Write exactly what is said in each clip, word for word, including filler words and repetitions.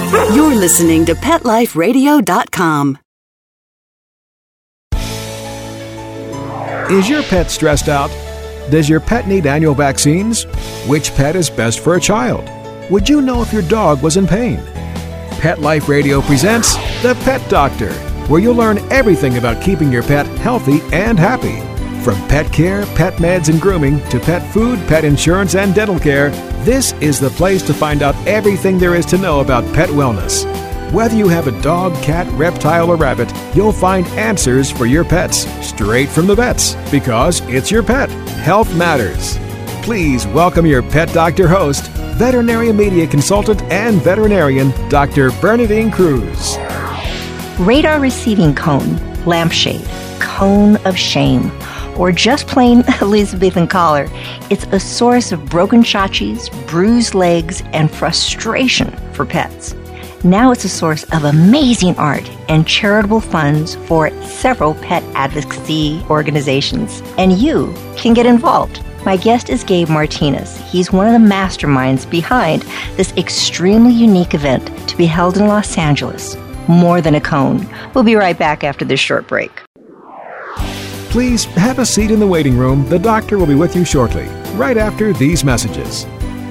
You're listening to pet life radio dot com. Is your pet stressed out? Does your pet need annual vaccines? Which pet is best for a child? Would you know if your dog was in pain? Pet Life Radio presents The Pet Doctor, where you'll learn everything about keeping your pet healthy and happy. From pet care, pet meds and grooming, to pet food, pet insurance, and dental care, this is the place to find out everything there is to know about pet wellness. Whether you have a dog, cat, reptile, or rabbit, you'll find answers for your pets straight from the vets, because it's your pet. Health matters. Please welcome your Pet Doctor host, veterinary media consultant and veterinarian, Doctor Bernadine Cruz. Radar receiving cone, lampshade, cone of shame, or just plain Elizabethan collar. It's a source of broken chachis, bruised legs, and frustration for pets. Now it's a source of amazing art and charitable funds for several pet advocacy organizations. And you can get involved. My guest is Gabe Martinez. He's one of the masterminds behind this extremely unique event to be held in Los Angeles. More than a cone. We'll be right back after this short break. Please have a seat in the waiting room. The doctor will be with you shortly, right after these messages.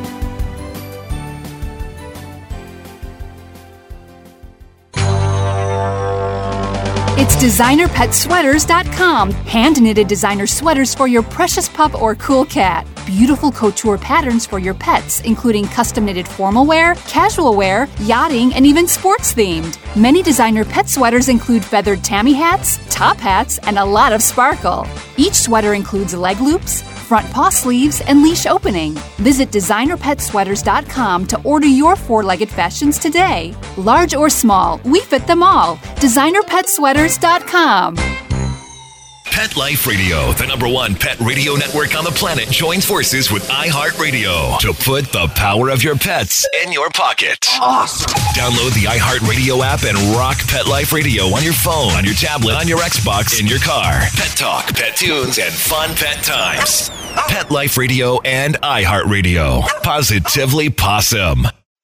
It's designer pet sweaters dot com. Hand-knitted designer sweaters for your precious pup or cool cat. Beautiful couture patterns for your pets, including custom-knitted formal wear, casual wear, yachting, and even sports-themed. Many designer pet sweaters include feathered tammy hats, top hats, and a lot of sparkle. Each sweater includes leg loops, front paw sleeves, and leash opening. Visit designer pet sweaters dot com to order your four-legged fashions today. Large or small, we fit them all. designer pet sweaters dot com. Pet Life Radio, the number one pet radio network on the planet, joins forces with iHeartRadio to put the power of your pets in your pocket. Awesome! Download the iHeartRadio app and rock Pet Life Radio on your phone, on your tablet, on your Xbox, in your car. Pet talk, pet tunes, and fun pet times. Pet Life Radio and iHeartRadio. Positively Possum.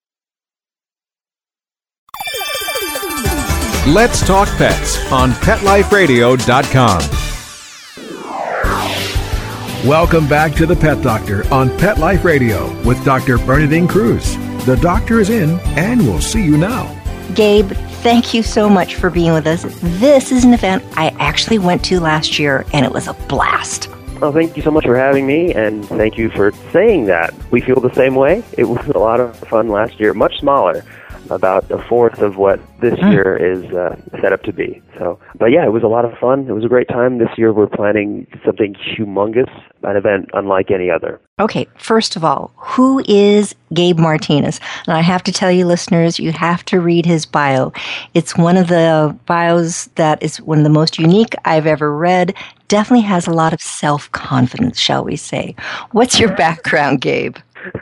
Let's talk pets on pet life radio dot com. Welcome back to The Pet Doctor on Pet Life Radio with Doctor Bernadine Cruz. The doctor is in, and we'll see you now. Gabe, thank you so much for being with us. This is an event I actually went to last year, and it was a blast. Well, thank you so much for having me, and thank you for saying that. We feel the same way. It was a lot of fun last year, much smaller, about a fourth of what this mm. year is uh, set up to be. So, but yeah, it was a lot of fun. It was a great time. This year we're planning something humongous, an event unlike any other. Okay, first of all, who is Gabe Martinez? And I have to tell you, listeners, you have to read his bio. It's one of the bios that is one of the most unique I've ever read. Definitely has a lot of self-confidence, shall we say. What's your background, Gabe?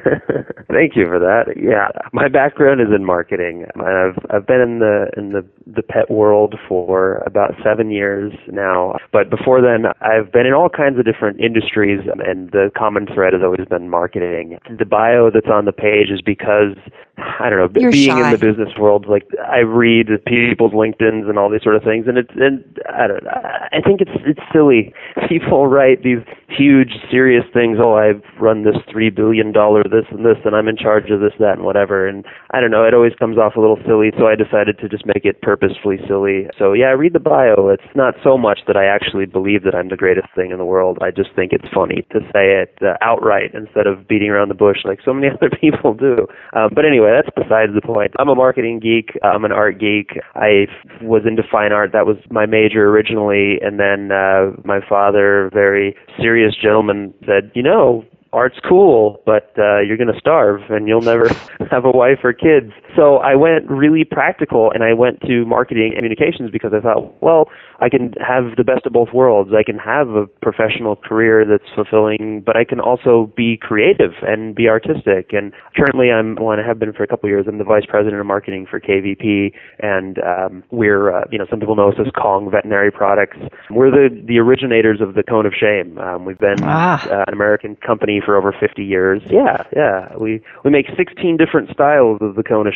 Thank you for that. Yeah, my background is in marketing. I've I've been in the in the, the pet world for about seven years now. But before then, I've been in all kinds of different industries, and the common thread has always been marketing. The bio that's on the page is because, I don't know, You're being shy. in the business world, like I read people's LinkedIns and all these sort of things, and it's and I don't know, I think it's it's silly. People write these huge, serious things. Oh, I've run this three billion dollar this and this, and I'm in charge of this, that, and whatever. And I don't know, it always comes off a little silly, so I decided to just make it purposefully silly. So yeah, read the bio. It's not so much that I actually believe that I'm the greatest thing in the world. I just think it's funny to say it uh, outright instead of beating around the bush like so many other people do. Um, but anyway, that's besides the point. I'm a marketing geek. I'm an art geek. I was into fine art. That was my major originally, and then uh, my father, very serious gentleman, said, you know, art's cool, but uh, you're going to starve and you'll never have a wife or kids. So I went really practical, and I went to marketing and communications because I thought, well, I can have the best of both worlds. I can have a professional career that's fulfilling, but I can also be creative and be artistic. And currently I'm, well, and I have been for a couple of years, I'm the vice president of marketing for K V P, and um, we're, uh, you know, some people know us as Kong Veterinary Products. We're the, the originators of the Cone of Shame. Um, we've been ah. uh, an American company for over fifty years. Yeah, yeah. We we make sixteen different styles of the Cone of Shame.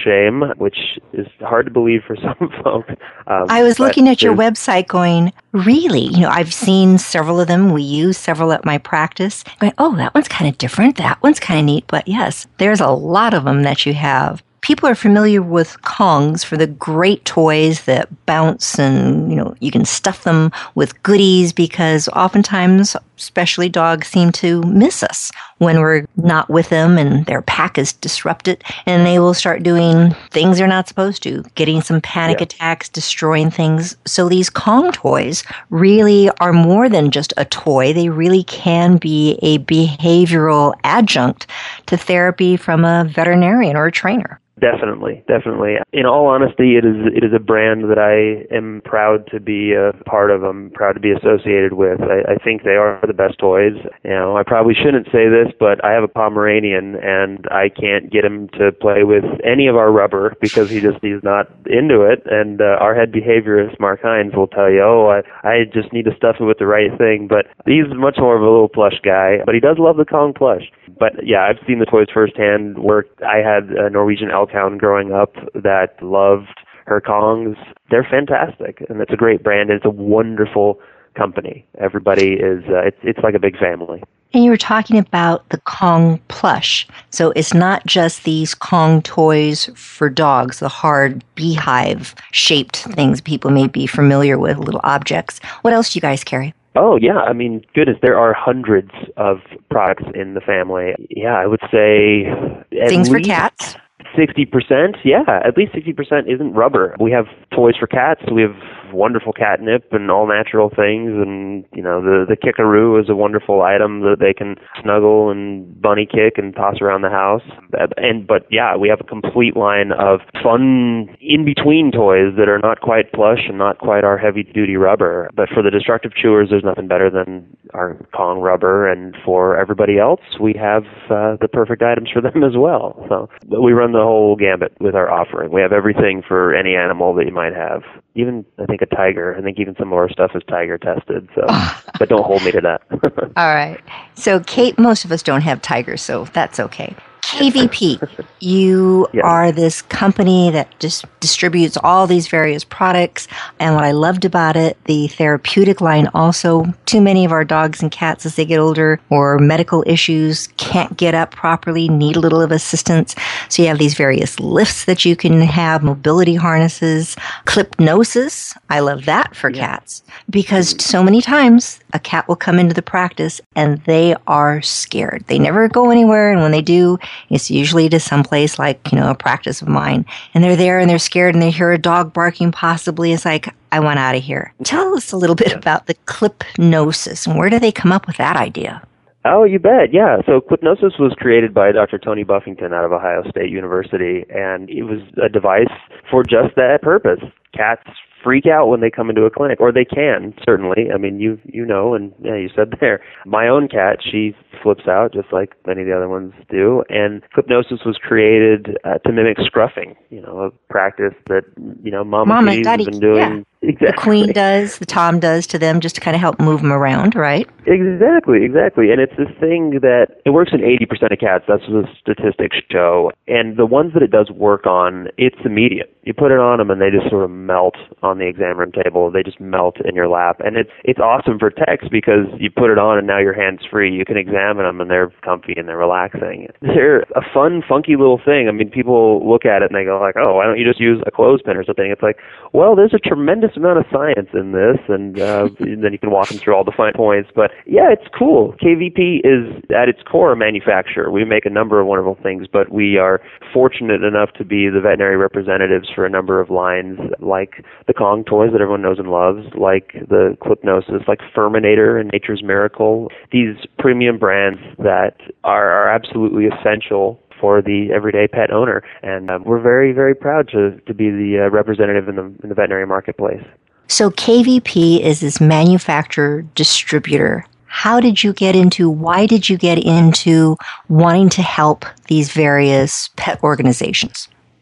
shame, which is hard to believe for some folks. Um, I was looking at your website going, really? You know, I've seen several of them. We use several at my practice. Going, oh, that one's kind of different. That one's kind of neat. But yes, there's a lot of them that you have. People are familiar with Kongs for the great toys that bounce and, you know, you can stuff them with goodies because oftentimes, especially dogs, seem to miss us when we're not with them and their pack is disrupted and they will start doing things they're not supposed to, getting some panic yeah. attacks, destroying things. So these Kong toys really are more than just a toy. They really can be a behavioral adjunct to therapy from a veterinarian or a trainer. Definitely, definitely. In all honesty, it is it is a brand that I am proud to be a part of. I'm proud to be associated with. I, I think they are the best toys. You know, I probably shouldn't say this, but I have a Pomeranian, and I can't get him to play with any of our rubber because he just he's not into it. And uh, our head behaviorist, Mark Hines, will tell you, oh, I, I just need to stuff it with the right thing. But he's much more of a little plush guy, but he does love the Kong plush. But yeah, I've seen the toys firsthand work. I had a Norwegian Elkhound growing up that loved her Kongs. They're fantastic, and it's a great brand. It's a wonderful company. Everybody is, uh, it's it's like a big family. And you were talking about the Kong plush. So it's not just these Kong toys for dogs, the hard beehive-shaped things people may be familiar with, little objects. What else do you guys carry? Oh, yeah. I mean, goodness, there are hundreds of products in the family. Yeah, I would say at Things least for cats? sixty percent. Yeah, at least sixty percent isn't rubber. We have toys for cats. We have wonderful catnip and all natural things, and you know the the kickaroo is a wonderful item that they can snuggle and bunny kick and toss around the house. And but yeah, we have a complete line of fun in between toys that are not quite plush and not quite our heavy duty rubber. But for the destructive chewers, there's nothing better than our Kong rubber, and for everybody else, we have uh, the perfect items for them as well. So we run the whole gambit with our offering. We have everything for any animal that you might have. Even I think a tiger. I think even some of our stuff is tiger tested. So, but don't hold me to that. All right. So, Kate, most of us don't have tigers, so that's okay. K V P, you yeah. are this company that just distributes all these various products. And what I loved about it, the therapeutic line also, too many of our dogs and cats as they get older or medical issues can't get up properly, need a little of assistance. So you have these various lifts that you can have, mobility harnesses, Clipnosis. I love that for yeah. cats because so many times a cat will come into the practice and they are scared. They never go anywhere. And when they do, it's usually to someplace like, you know, a practice of mine. And they're there and they're scared and they hear a dog barking possibly. It's like, I want out of here. Tell us a little bit about the Clipnosis and where did they come up with that idea? Oh, you bet. Yeah. So Clipnosis was created by Doctor Tony Buffington out of Ohio State University, and it was a device for just that purpose. Cats freak out when they come into a clinic, or they can, certainly. I mean, you you know, and yeah, you said there. My own cat, she flips out just like many of the other ones do, and Clipnosis was created uh, to mimic scruffing, you know, a practice that, you know, Mama, Mama Kitty's Daddy, been doing. Yeah. Exactly. The Queen does, the Tom does to them just to kind of help move them around, right? Exactly, exactly. And it's this thing that, it works in eighty percent of cats, that's what the statistics show. And the ones that it does work on, it's immediate. You put it on them and they just sort of melt on the exam room table. They just melt in your lap. And it's it's awesome for techs because you put it on and now your hand's free. You can examine them and they're comfy and they're relaxing. They're a fun, funky little thing. I mean, people look at it and they go like, oh, why don't you just use a clothespin or something? It's like, well, there's a tremendous amount of science in this, and, uh, and then you can walk them through all the fine points. But yeah, it's cool. K V P is at its core a manufacturer. We make a number of wonderful things, but we are fortunate enough to be the veterinary representatives for a number of lines, like the Kong toys that everyone knows and loves, like the Clipnosis, like Furminator and Nature's Miracle. These premium brands that are, are absolutely essential for the everyday pet owner, and um, we're very, very proud to to be the uh, representative in the in the veterinary marketplace. So K V P is this manufacturer distributor. How did you get into, why did you get into wanting to help these various pet organizations?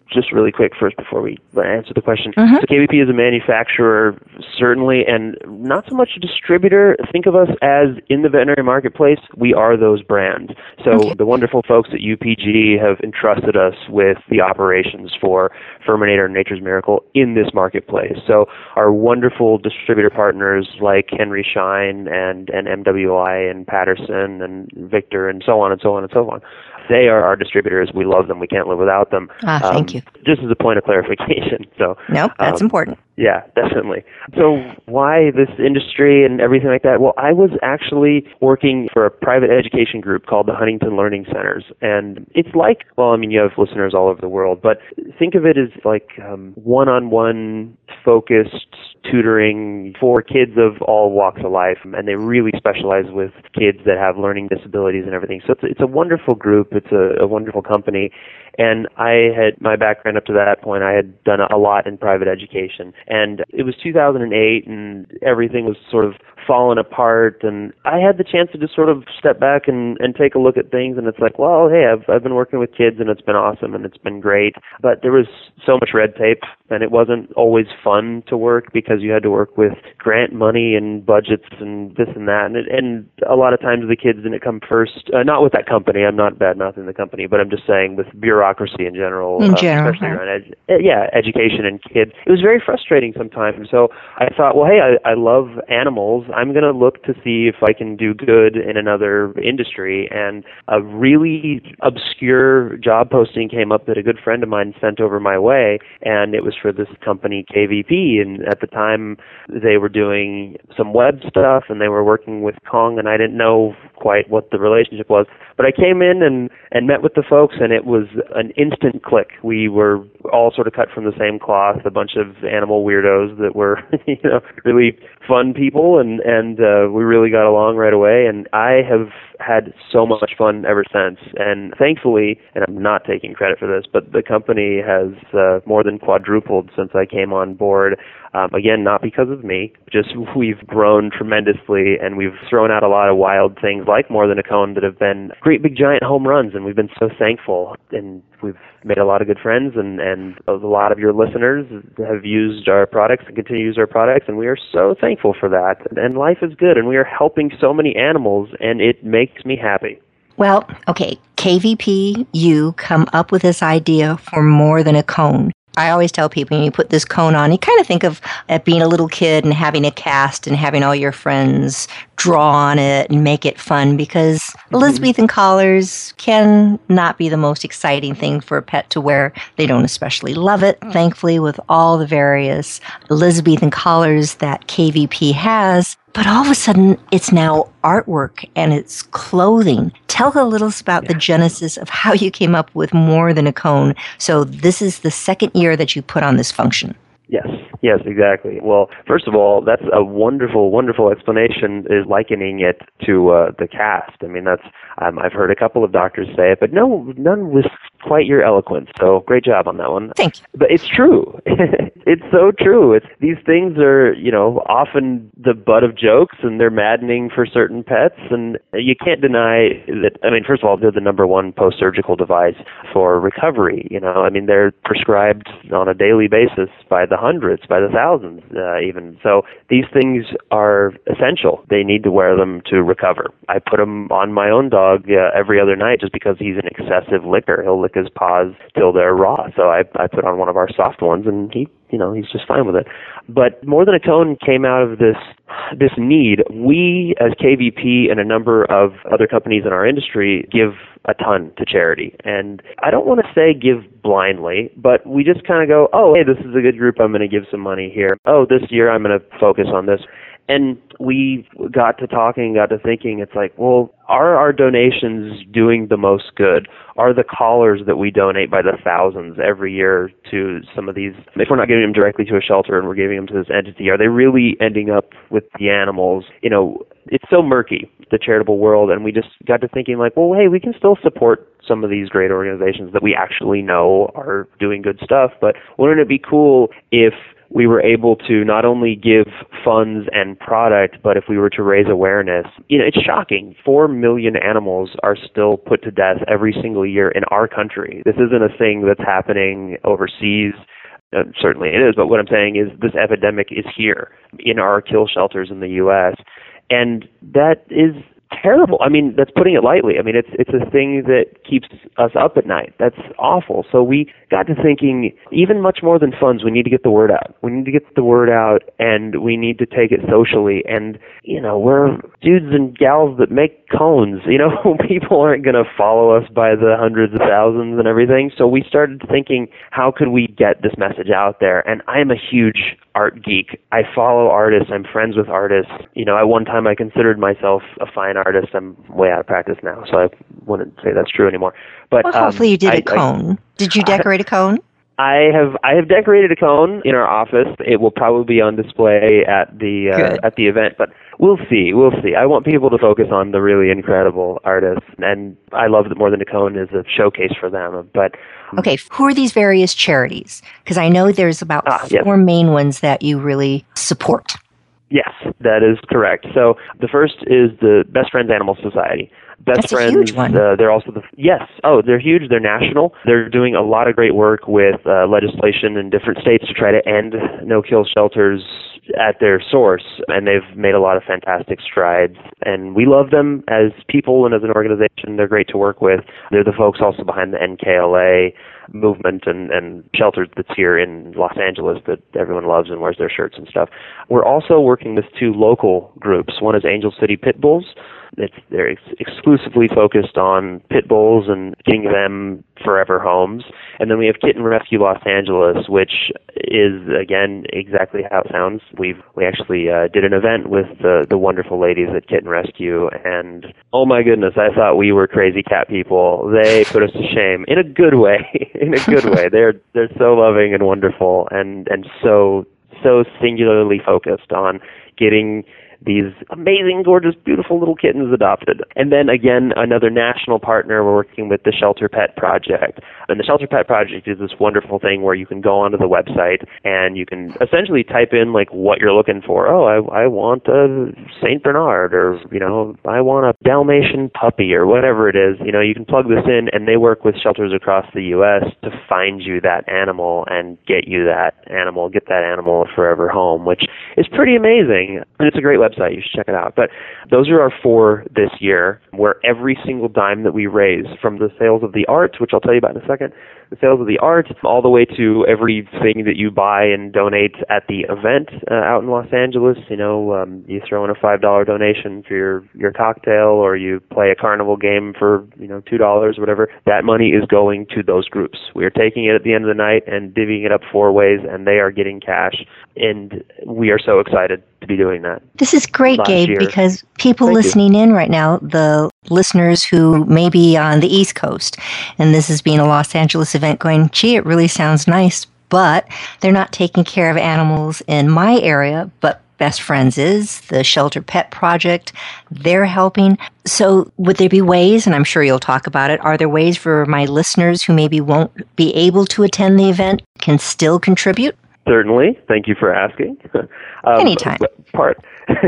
just really quick first before we answer the question. Mm-hmm. So K V P is a manufacturer, certainly, and not so much a distributor. Think of us as in the veterinary marketplace, we are those brands. So Okay. the wonderful folks at U P G have entrusted us with the operations for Furminator and Nature's Miracle in this marketplace. So our wonderful distributor partners like Henry Schein and, and M W I and Patterson and Victor and so on and so on and so on. They are our distributors. We love them. We can't live without them. Ah, thank um, you. Just as a point of clarification. So Nope, that's um, important. Yeah, definitely. So why this industry and everything like that? Well, I was actually working for a private education group called the Huntington Learning Centers. And it's like, well, I mean, you have listeners all over the world, but think of it as like um, one-on-one focused tutoring for kids of all walks of life. And they really specialize with kids that have learning disabilities and everything. So it's, it's a wonderful group. It's a, a wonderful company. And I had, my background up to that point, I had done a lot in private education. And it was two thousand eight, and everything was sort of falling apart. And I had the chance to just sort of step back and, and take a look at things. And it's like, well, hey, I've, I've been working with kids, and it's been awesome, and it's been great. But there was so much red tape, and it wasn't always fun to work because you had to work with grant money and budgets and this and that. And, it, and a lot of times the kids didn't come first. Uh, not with that company. I'm not bad mouthing the company, but I'm just saying with bureaucracy in general. In uh, general, especially yeah. around edu- yeah, education and kids. It was very frustrating sometimes. So I thought, well, hey, I, I love animals. I'm going to look to see if I can do good in another industry. And a really obscure job posting came up that a good friend of mine sent over my way, and it was for this company, K V P. And at the time, they were doing some web stuff, and they were working with Kong, and I didn't know quite what the relationship was. But I came in and, and met with the folks, and it was an instant click. We were all sort of cut from the same cloth, a bunch of animal weirdos that were, you know, really fun people, and, and uh, we really got along right away. And I have had so much fun ever since. And thankfully, and I'm not taking credit for this, but the company has uh, more than quadrupled since I came on board. Um, again, not because of me, just we've grown tremendously, and we've thrown out a lot of wild things like More Than a Cone that have been great big giant home runs, and we've been so thankful. And we've made a lot of good friends, and, and a lot of your listeners have used our products and continue to use our products, and we are so thankful for that. And life is good, and we are helping so many animals, and it makes me happy. Well, okay, K V P, you come up with this idea for More Than a Cone. I always tell people, when you put this cone on, you kind of think of uh, being a little kid and having a cast and having all your friends draw on it and make it fun, because mm-hmm. Elizabethan collars can not be the most exciting thing for a pet to wear. They don't especially love it, thankfully, with all the various Elizabethan collars that K V P has. But all of a sudden, it's now artwork and it's clothing. Tell a little about yeah. the genesis of how you came up with More Than a Cone. So this is the second year that you put on this function. Yes, yes, exactly. Well, first of all, that's a wonderful, wonderful explanation, is likening it to uh, the cast. I mean, that's um, I've heard a couple of doctors say it, but no, none with quite your eloquence. So great job on that one. Thank you. But it's true. It's so true. It's, these things are, you know, often the butt of jokes, and they're maddening for certain pets. And you can't deny that. I mean, first of all, they're the number one post-surgical device for recovery. You know, I mean, they're prescribed on a daily basis by the hundreds, by the thousands, uh, even. So these things are essential. They need to wear them to recover. I put them on my own dog uh, every other night just because he's an excessive licker. He'll lick his paws till they're raw. So I, I put on one of our soft ones, and he, you know, he's just fine with it. But More Than a Cone came out of this this need. We, as K V P and a number of other companies in our industry, give a ton to charity. And I don't want to say give blindly, but we just kind of go, oh, hey, this is a good group, I'm going to give some money here. Oh, this year I'm going to focus on this. And we got to talking, got to thinking, it's like, well, are our donations doing the most good? Are the collars that we donate by the thousands every year to some of these, if we're not giving them directly to a shelter and we're giving them to this entity, are they really ending up with the animals? You know, it's so murky, the charitable world, and we just got to thinking like, well, hey, we can still support some of these great organizations that we actually know are doing good stuff, but wouldn't it be cool if we were able to not only give funds and product, but if we were to raise awareness, you know, it's shocking. Four million animals are still put to death every single year in our country. This isn't a thing that's happening overseas. Uh, certainly it is, but what I'm saying is this epidemic is here in our kill shelters in the U S, and that is terrible. I mean, that's putting it lightly. I mean, it's it's a thing that keeps us up at night. That's awful. So we got to thinking, even much more than funds, we need to get the word out. We need to get the word out, and we need to take it socially. And, you know, we're dudes and gals that make cones. You know, people aren't going to follow us by the hundreds of thousands and everything. So we started thinking, how could we get this message out there? And I am a huge art geek. I follow artists. I'm friends with artists. You know, at one time I considered myself a fine artist. I'm way out of practice now, so I wouldn't say that's true anymore. But well, hopefully um, you did I, a cone. I, did you decorate a cone? I have I have decorated a cone in our office. It will probably be on display at the uh, at the event, but we'll see. We'll see. I want people to focus on the really incredible artists, and I love that More Than a Cone is a showcase for them. But okay, who are these various charities? Because I know there's about ah, four yes. main ones that you really support. Yes, that is correct. So the first is the Best Friends Animal Society. Best That's Friends, a huge one. Uh, they're also the, yes, oh, they're huge, they're national. They're doing a lot of great work with uh, legislation in different states to try to end no-kill shelters at their source, and they've made a lot of fantastic strides. And we love them as people and as an organization. They're great to work with. They're the folks also behind the N K L A movement and, and shelters that's here in Los Angeles that everyone loves and wears their shirts and stuff. We're also working with two local groups. One is Angel City Pit Bulls. It's, they're ex- exclusively focused on pit bulls and getting them forever homes. And then we have Kitten Rescue Los Angeles, which is, again, exactly how it sounds. We've, we actually uh, did an event with the, the wonderful ladies at Kitten Rescue, and oh my goodness, I thought we were crazy cat people. They put us to shame in a good way, in a good way. They're they're so loving and wonderful, and, and so so singularly focused on getting these amazing, gorgeous, beautiful little kittens adopted. And then again, another national partner, we're working with the Shelter Pet Project. And the Shelter Pet Project is this wonderful thing where you can go onto the website and you can essentially type in like what you're looking for. Oh, I, I want a Saint Bernard, or, you know, I want a Dalmatian puppy, or whatever it is. You know, you can plug this in, and they work with shelters across the U S to find you that animal and get you that animal, get that animal a forever home, which is pretty amazing. And it's a great website. You should check it out. But those are our four this year, where every single dime that we raise, from the sales of the art, which I'll tell you about in a second, the sales of the art, all the way to everything that you buy and donate at the event uh, out in Los Angeles. You know, um, you throw in a five dollar donation for your, your cocktail, or you play a carnival game for, you know, two dollars, whatever. That money is going to those groups. We are taking it at the end of the night and divvying it up four ways, and they are getting cash. And we are so excited to be doing that. This is great, Last Gabe, year. because people Thank listening you. in right now, the listeners who may be on the East Coast, and this is being a Los Angeles event, going, gee, it really sounds nice, but they're not taking care of animals in my area, but Best Friends is, the Shelter Pet Project, they're helping. So would there be ways, and I'm sure you'll talk about it, are there ways for my listeners who maybe won't be able to attend the event can still contribute? Certainly. Thank you for asking. um, Anytime. Part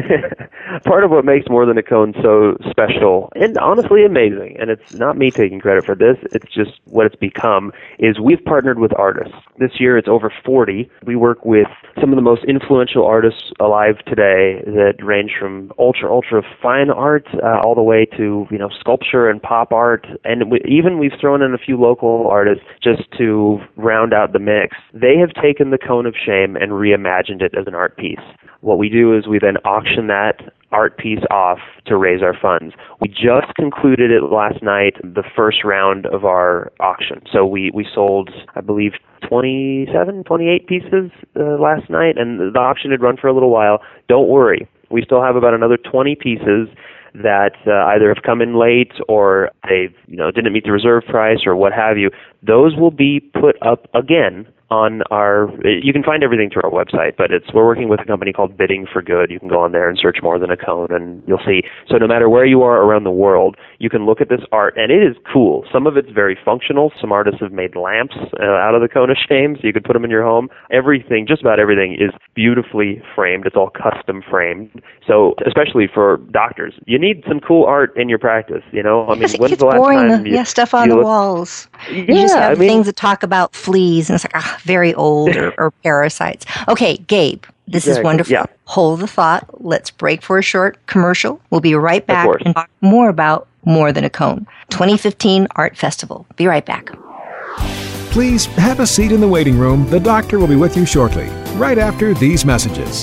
part of what makes More Than a Cone so special, and honestly amazing, and it's not me taking credit for this, it's just what it's become, is we've partnered with artists. This year it's over forty. We work with some of the most influential artists alive today that range from ultra, ultra fine art uh, all the way to, you know, sculpture and pop art. And we, even we've thrown in a few local artists just to round out the mix. They have taken the Cone of Shame and reimagined it as an art piece. What we do is we then auction that art piece off to raise our funds. We just concluded it last night, the first round of our auction. So we, we sold, I believe, twenty-seven, twenty-eight pieces uh, last night, and the auction had run for a little while. Don't worry. We still have about another twenty pieces that uh, either have come in late or they, you know, didn't meet the reserve price or what have you. Those will be put up again on our, you can find everything through our website, but it's, we're working with a company called Bidding for Good. You can go on there and search More Than a Cone, and you'll see. So no matter where you are around the world, you can look at this art, and it is cool. Some of it's very functional. Some artists have made lamps uh, out of the cone of shame, so you could put them in your home. Everything, just about everything, is beautifully framed. It's all custom framed. So especially for doctors, you need some cool art in your practice. You know, I mean, Yes, when's it's the last boring. time you, yeah, stuff on you the look, walls. Yeah, You just have I mean, things that talk about fleas, and it's like, ah, very old, or, or parasites. Okay, Gabe, this Exactly. is wonderful. Yeah. Hold the thought. Let's break for a short commercial. We'll be right back course. and talk more about More Than a Cone, twenty fifteen Art Festival. Be right back. Please have a seat in the waiting room. The doctor will be with you shortly, right after these messages.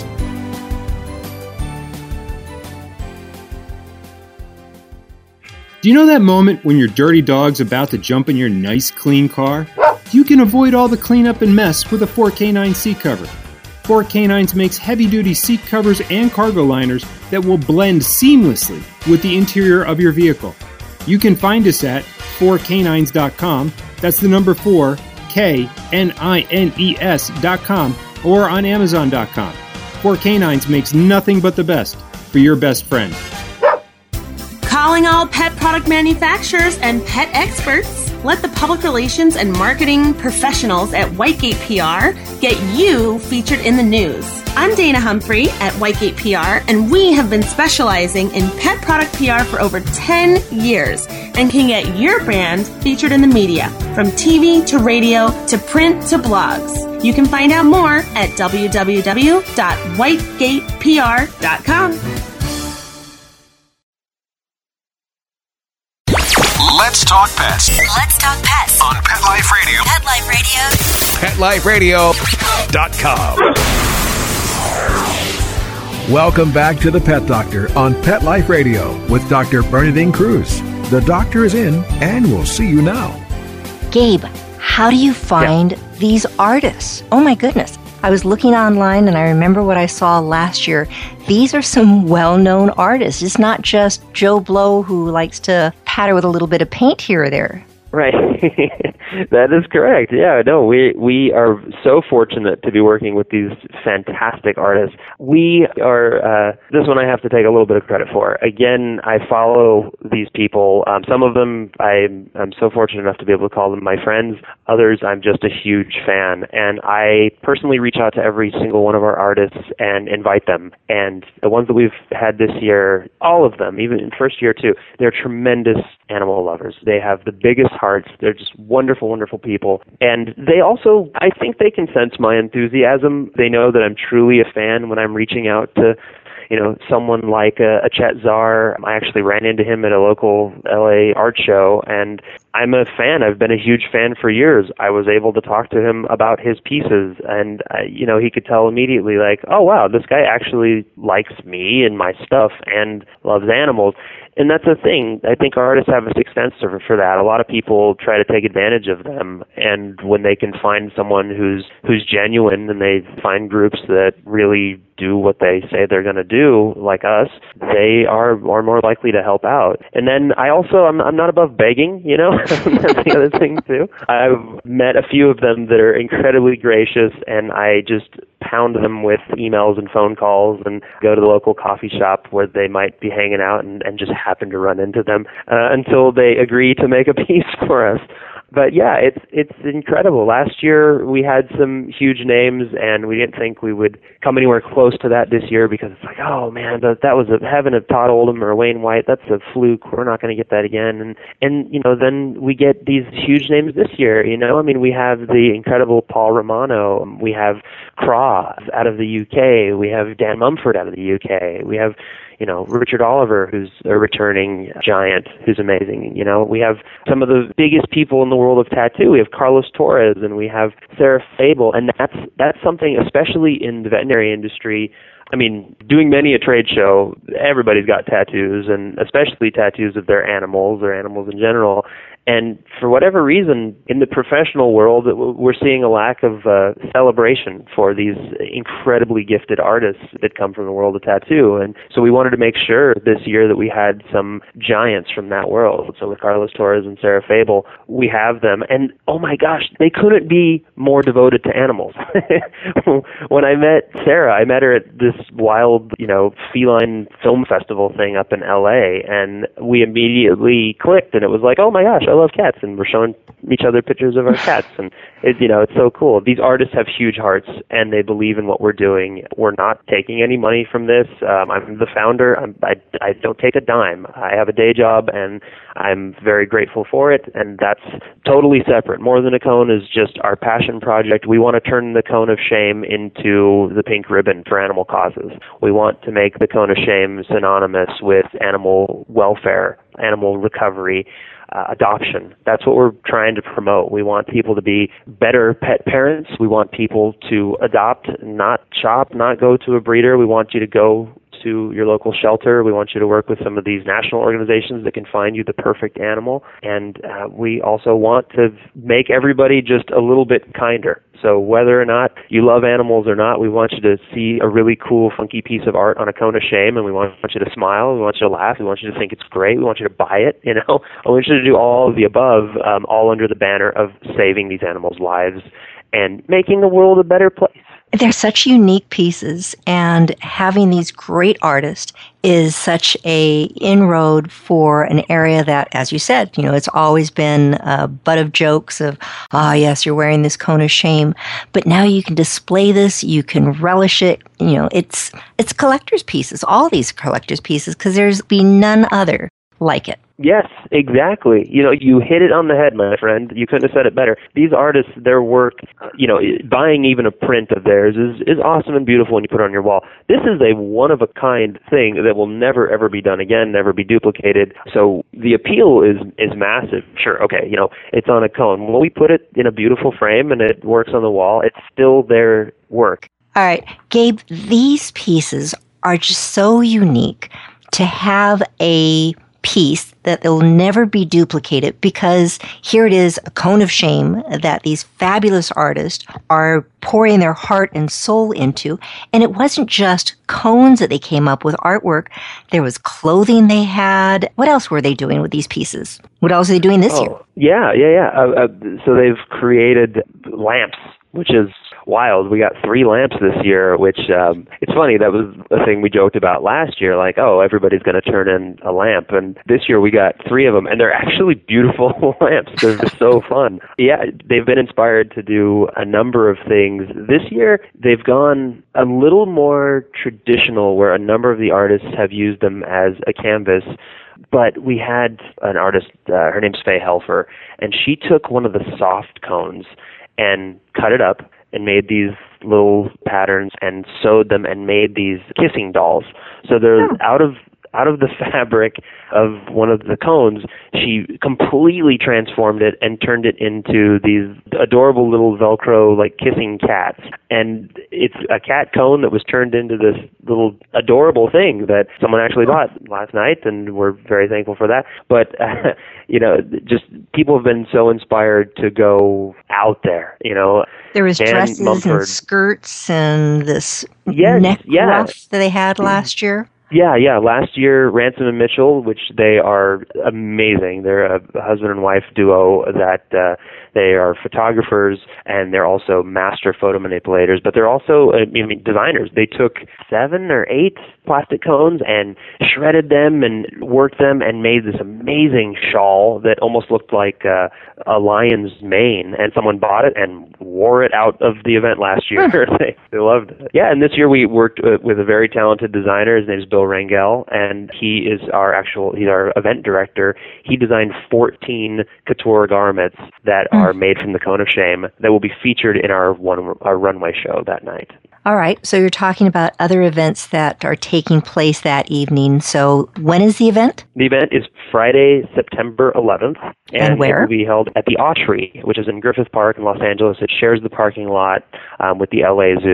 Do you know that moment when your dirty dog's about to jump in your nice, clean car? You can avoid all the cleanup and mess with a four K nine seat cover. four Canines makes heavy-duty seat covers and cargo liners that will blend seamlessly with the interior of your vehicle. You can find us at four canines dot com. That's the number four, K N I N E S dot com, or on amazon dot com. four Canines makes nothing but the best for your best friend. Calling all pet product manufacturers and pet experts. Let the public relations and marketing professionals at Whitegate P R get you featured in the news. I'm Dana Humphrey at Whitegate P R, and we have been specializing in pet product P R for over ten years and can get your brand featured in the media, from T V to radio to print to blogs. You can find out more at w w w dot whitegate p r dot com. Let's talk pets Let's talk pets on Pet Life Radio. Pet Life Radio. pet life radio dot com. Welcome back to the Pet Doctor on Pet Life Radio with Doctor Bernadine Cruz. The doctor is in, and we'll see you now. Gabe, how do you find yeah. these artists? Oh my goodness. I was looking online, and I remember what I saw last year. These are some well-known artists. It's not just Joe Blow who likes to patter with a little bit of paint here or there. Right. That is correct. Yeah, no, we we are so fortunate to be working with these fantastic artists. We are, uh, this one I have to take a little bit of credit for. Again, I follow these people. Um, some of them I'm, I'm so fortunate enough to be able to call them my friends. Others I'm just a huge fan. And I personally reach out to every single one of our artists and invite them. And the ones that we've had this year, all of them, even in first year too, they're tremendous animal lovers. They have the biggest hearts. They're just wonderful, wonderful people. And they also, I think they can sense my enthusiasm. They know that I'm truly a fan when I'm reaching out to, you know, someone like a, a Chet Zar. I actually ran into him at a local L A art show, and I'm a fan. I've been a huge fan for years. I was able to talk to him about his pieces, and, uh, you know, he could tell immediately, like, oh, wow, this guy actually likes me and my stuff and loves animals. And that's the thing. I think artists have a sixth sense for, for that. A lot of people try to take advantage of them, and when they can find someone who's who's genuine, and they find groups that really do what they say they're going to do, like us, they are, are more likely to help out. And then I also, I'm, I'm not above begging, you know? That's the other thing, too. I've met a few of them that are incredibly gracious, and I just pound them with emails and phone calls and go to the local coffee shop where they might be hanging out and, and just happen to run into them uh, until they agree to make a piece for us. But yeah, it's it's incredible. Last year we had some huge names, and we didn't think we would come anywhere close to that this year, because it's like, oh man, that, that was a, having a Todd Oldham or a Wayne White, that's a fluke. We're not going to get that again. And and you know, then we get these huge names this year. You know, I mean, we have the incredible Paul Romano. We have Craw out of the U K. We have Dan Mumford out of the U K. We have, you know, Richard Oliver, who's a returning giant, who's amazing. You know, we have some of the biggest people in the world of tattoo. We have Carlos Torres, and we have Sarah Fable, and that's that's something, especially in the veterinary industry, I mean, doing many a trade show, everybody's got tattoos, and especially tattoos of their animals or animals in general. And for whatever reason, in the professional world, we're seeing a lack of uh, celebration for these incredibly gifted artists that come from the world of tattoo. And so we wanted to make sure this year that we had some giants from that world. So with Carlos Torres and Sarah Fable, we have them. And oh my gosh, they couldn't be more devoted to animals. When I met Sarah, I met her at this wild, you know, feline film festival thing up in L A, and we immediately clicked, and it was like, oh my gosh, I love cats, and we're showing each other pictures of our cats, and it, you know, it's so cool. These artists have huge hearts, and they believe in what we're doing. We're not taking any money from this. Um, I'm the founder. I'm, I, I don't take a dime. I have a day job, and I'm very grateful for it, and that's totally separate. More Than a Cone is just our passion project. We want to turn the Cone of Shame into the pink ribbon for animal causes. We want to make the Cone of Shame synonymous with animal welfare, animal recovery, Uh, adoption. That's what we're trying to promote. We want people to be better pet parents. We want people to adopt, not shop, not go to a breeder. We want you to go to your local shelter. We want you to work with some of these national organizations that can find you the perfect animal. And uh, we also want to make everybody just a little bit kinder. So whether or not you love animals or not, we want you to see a really cool, funky piece of art on a Cone of Shame, and we want you to smile, we want you to laugh, we want you to think it's great, we want you to buy it, you know. I want you to do all of the above, um, all under the banner of saving these animals' lives and making the world a better place. They're such unique pieces, and having these great artists is such a inroad for an area that, as you said, you know, it's always been a butt of jokes of, ah, oh, yes, you're wearing this Cone of Shame, but now you can display this, you can relish it, you know, it's it's collector's pieces, all these collector's pieces, because there's be none other like it. Yes, exactly. You know, you hit it on the head, my friend. You couldn't have said it better. These artists, their work, you know, buying even a print of theirs is, is awesome and beautiful when you put it on your wall. This is a one-of-a-kind thing that will never, ever be done again, never be duplicated. So the appeal is, is massive. Sure, okay, you know, it's on a cone. When we put it in a beautiful frame and it works on the wall, it's still their work. All right, Gabe, these pieces are just so unique to have a piece that they'll never be duplicated, because here it is, a Cone of Shame that these fabulous artists are pouring their heart and soul into. And it wasn't just cones that they came up with artwork. There was clothing they had. What else were they doing with these pieces? What else are they doing this oh, year? Yeah, yeah, yeah. Uh, uh, so they've created lamps, which is wild. We got three lamps this year, which um, it's funny. That was a thing we joked about last year, like, oh, everybody's going to turn in a lamp. And this year we got three of them, and they're actually beautiful lamps. They're just so fun. Yeah, they've been inspired to do a number of things. This year they've gone a little more traditional, where a number of the artists have used them as a canvas. But we had an artist, uh, her name's Faye Helfer, and she took one of the soft cones and cut it up and made these little patterns and sewed them and made these kissing dolls. So they're oh. out of out of the fabric of one of the cones, she completely transformed it and turned it into these adorable little Velcro, like, kissing cats. And it's a cat cone that was turned into this little adorable thing that someone actually bought last night, and we're very thankful for that. But, uh, you know, just people have been so inspired to go out there, you know. There was Dan dresses Mumford. and skirts and this yes, neck yeah. ruff that they had last year. Yeah, yeah. Last year, Ransom and Mitchell, which they are amazing. They're a husband and wife duo that uh, they are photographers, and they're also master photo manipulators, but they're also uh, I mean, designers. They took seven or eight plastic cones and shredded them and worked them and made this amazing shawl that almost looked like uh, a lion's mane, and someone bought it and wore it out of the event last year. they, they loved it. Yeah, and this year we worked uh, with a very talented designer. His name is Bill Rangel, and he is our actual, he's our event director. He designed fourteen couture garments that mm. are made from the Cone of Shame that will be featured in our one our runway show that night. All right, so you're talking about other events that are taking place that evening. So when is the event? The event is Friday, September eleventh. And, and where? It will be held at the Autry, which is in Griffith Park in Los Angeles. It shares the parking lot um, with the L A Zoo.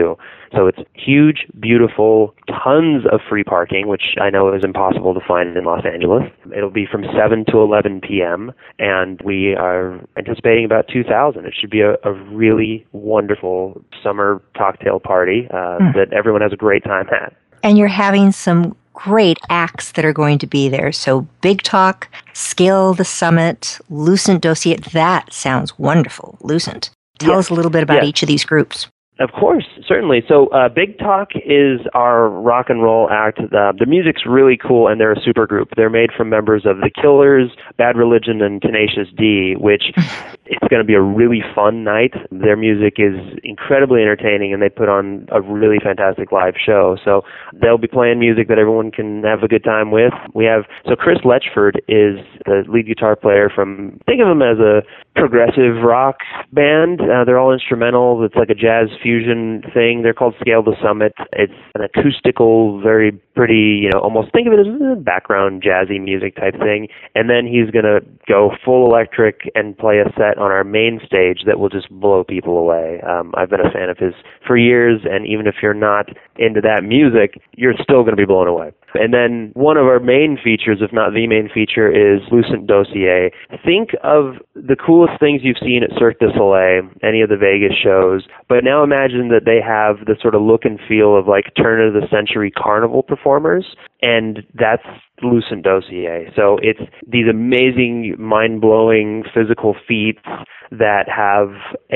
So it's huge, beautiful, tons of free parking, which I know is impossible to find in Los Angeles. It'll be from seven to eleven p.m., and we are anticipating about two thousand. It should be a, a really wonderful summer cocktail party uh, mm. that everyone has a great time at. And you're having some great acts that are going to be there. So Big Talk, Scale the Summit, Lucent Dossier. That sounds wonderful. Lucent. Tell yes. us a little bit about yes. each of these groups. Of course, certainly. So uh, Big Talk is our rock and roll act. Uh, the music's really cool, and they're a super group. They're made from members of The Killers, Bad Religion, and Tenacious D, which it's going to be a really fun night. Their music is incredibly entertaining, and they put on a really fantastic live show. So they'll be playing music that everyone can have a good time with. We have, so Chris Letchford is the lead guitar player from, think of him as a progressive rock band. Uh, they're all instrumental. It's like a jazz fusion thing. They're called Scale the Summit. It's an acoustical, very pretty, you know, almost think of it as a background jazzy music type thing. And then he's going to go full electric and play a set on our main stage that will just blow people away. Um, I've been a fan of his for years, and even if you're not into that music, you're still going to be blown away. And then one of our main features, if not the main feature, is Lucent Dossier. Think of the coolest things you've seen at Cirque du Soleil, any of the Vegas shows, but now imagine that they have the sort of look and feel of like turn-of-the-century carnival performers, and that's Lucent Dossier. So it's these amazing, mind-blowing physical feats that have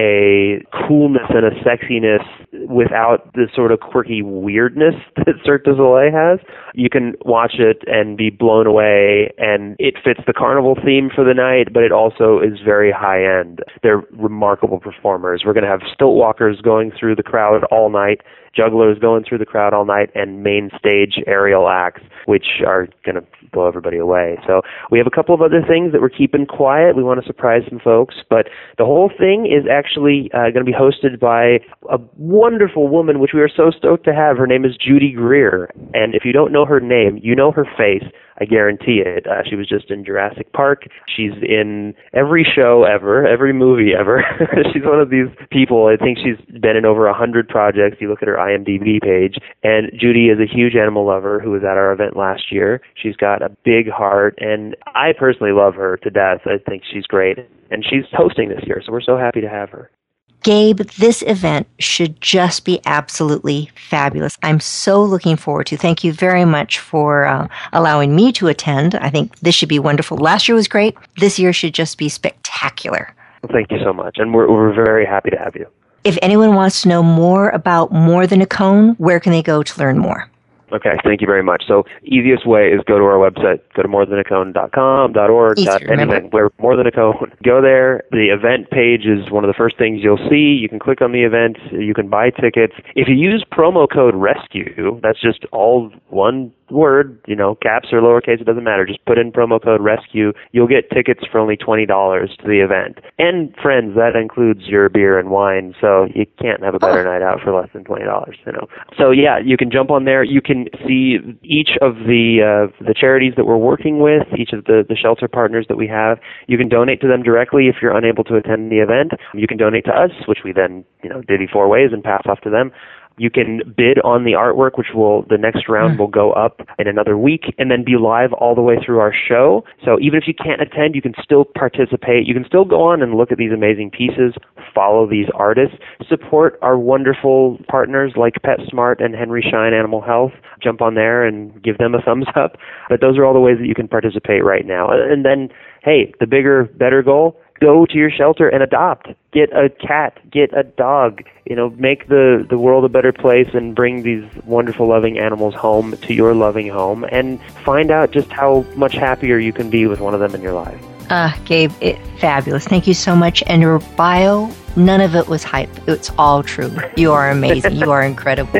a coolness and a sexiness without the sort of quirky weirdness that Cirque du Soleil has. You can watch it and be blown away, and it fits the carnival theme for the night, but it also is very high-end. They're remarkable performers. We're going to have stilt walkers going through the crowd all night, jugglers going through the crowd all night, and main stage aerial acts, which are going to blow everybody away. So we have a couple of other things that we're keeping quiet. We want to surprise some folks, but the whole thing is actually uh, going to be hosted by a wonderful woman, which we are so stoked to have. Her name is Judy Greer, and if you don't know her name, you know her face. I guarantee it. Uh, she was just in Jurassic Park. She's in every show ever, every movie ever. She's one of these people. I think she's been in over one hundred projects. You look at her I M D B page. And Judy is a huge animal lover who was at our event last year. She's got a big heart, and I personally love her to death. I think she's great. And she's hosting this year, so we're so happy to have her. Gabe, this event should just be absolutely fabulous. I'm so looking forward to. Thank you very much for uh, allowing me to attend. I think this should be wonderful. Last year was great. This year should just be spectacular. Well, thank you so much, and we're we're very happy to have you. If anyone wants to know more about More Than a Cone, where can they go to learn more? Okay, thank you very much. So easiest way is go to our website, go to more than a cone dot com, .org, anything. We're More Than a Cone. Go there. The event page is one of the first things you'll see. You can click on the event. You can buy tickets. If you use promo code RESCUE, that's just all one word, you know, caps or lowercase, it doesn't matter. Just put in promo code RESCUE. You'll get tickets for only twenty dollars to the event. And friends, that includes your beer and wine, so you can't have a better night out for less than twenty dollars, you know. So yeah, you can jump on there. You can see each of the uh, the charities that we're working with, each of the, the shelter partners that we have. You can donate to them directly if you're unable to attend the event. You can donate to us, which we then, you know, divvy four ways and pass off to them. You can bid on the artwork, which will, the next round will go up in another week and then be live all the way through our show. So even if you can't attend, you can still participate. You can still go on and look at these amazing pieces, follow these artists, support our wonderful partners like PetSmart and Henry Schein Animal Health. Jump on there and give them a thumbs up. But those are all the ways that you can participate right now. And then, hey, the bigger, better goal, go to your shelter and adopt. Get a cat, get a dog, you know, make the, the world a better place and bring these wonderful, loving animals home to your loving home and find out just how much happier you can be with one of them in your life. Ah, uh, Gabe, it, fabulous. Thank you so much. And your bio, none of it was hype. It's all true. You are amazing. You are incredible.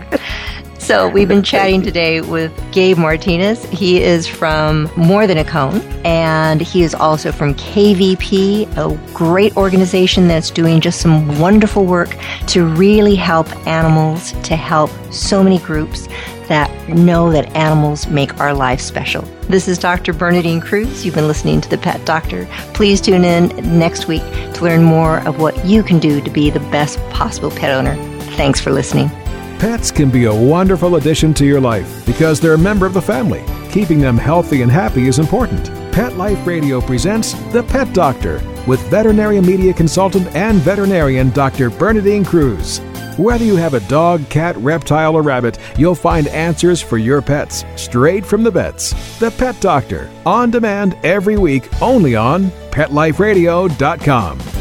So we've been chatting today with Gabe Martinez. He is from More Than a Cone, and he is also from K V P, a great organization that's doing just some wonderful work to really help animals, to help so many groups that know that animals make our life special. This is Doctor Bernadine Cruz. You've been listening to The Pet Doctor. Please tune in next week to learn more of what you can do to be the best possible pet owner. Thanks for listening. Pets can be a wonderful addition to your life because they're a member of the family. Keeping them healthy and happy is important. Pet Life Radio presents The Pet Doctor with veterinary media consultant and veterinarian Doctor Bernadine Cruz. Whether you have a dog, cat, reptile, or rabbit, you'll find answers for your pets straight from the vets. The Pet Doctor, on demand every week, only on pet life radio dot com.